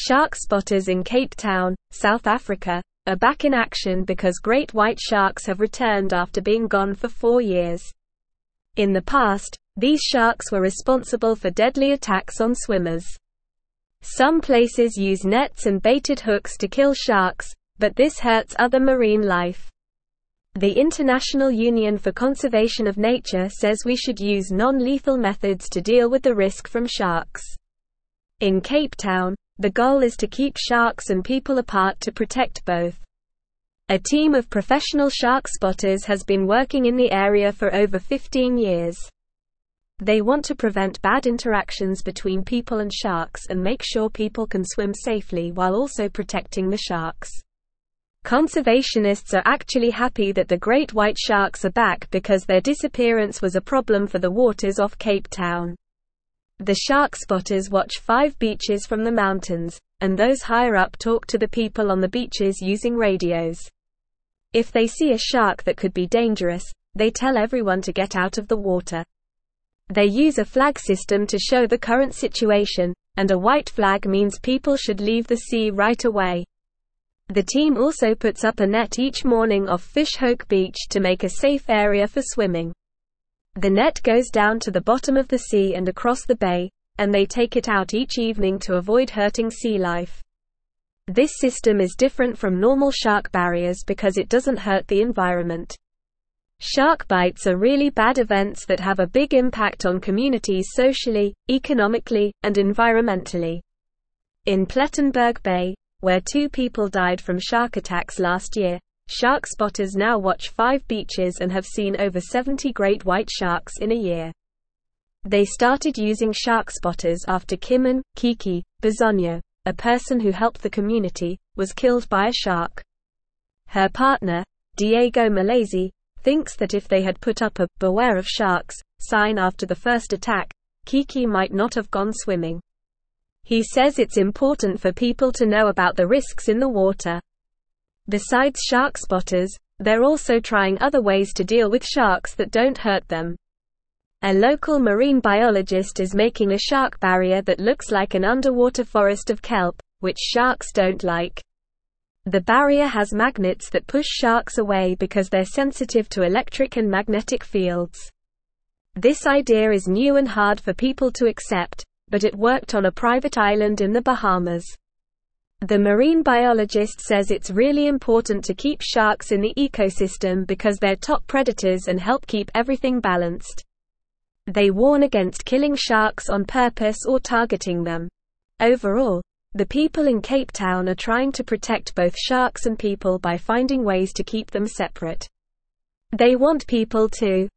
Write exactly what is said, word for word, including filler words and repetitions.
Shark spotters in Cape Town, South Africa, are back in action because great white sharks have returned after being gone for four years. In the past, these sharks were responsible for deadly attacks on swimmers. Some places use nets and baited hooks to kill sharks, but this hurts other marine life. The International Union for Conservation of Nature says we should use non-lethal methods to deal with the risk from sharks. In Cape Town, the goal is to keep sharks and people apart to protect both. A team of professional shark spotters has been working in the area for over fifteen years. They want to prevent bad interactions between people and sharks and make sure people can swim safely while also protecting the sharks. Conservationists are actually happy that the great white sharks are back because their disappearance was a problem for the waters off Cape Town. The shark spotters watch five beaches from the mountains, and those higher up talk to the people on the beaches using radios. If they see a shark that could be dangerous, they tell everyone to get out of the water. They use a flag system to show the current situation, and a white flag means people should leave the sea right away. The team also puts up a net each morning off Fish Hoek Beach to make a safe area for swimming. The net goes down to the bottom of the sea and across the bay, and they take it out each evening to avoid hurting sea life. This system is different from normal shark barriers because it doesn't hurt the environment. Shark bites are really bad events that have a big impact on communities socially, economically, and environmentally. In Plettenberg Bay, where two people died from shark attacks last year, shark spotters now watch five beaches and have seen over seventy great white sharks in a year. They started using shark spotters after Kimon Kiki Bisogno, a person who helped the community, was killed by a shark. Her partner, Diego Malaysi, thinks that if they had put up a "Beware of Sharks" sign after the first attack, Kiki might not have gone swimming. He says it's important for people to know about the risks in the water. Besides shark spotters, they're also trying other ways to deal with sharks that don't hurt them. A local marine biologist is making a shark barrier that looks like an underwater forest of kelp, which sharks don't like. The barrier has magnets that push sharks away because they're sensitive to electric and magnetic fields. This idea is new and hard for people to accept, but it worked on a private island in the Bahamas. The marine biologist says it's really important to keep sharks in the ecosystem because they're top predators and help keep everything balanced. They warn against killing sharks on purpose or targeting them. Overall, the people in Cape Town are trying to protect both sharks and people by finding ways to keep them separate. They want people to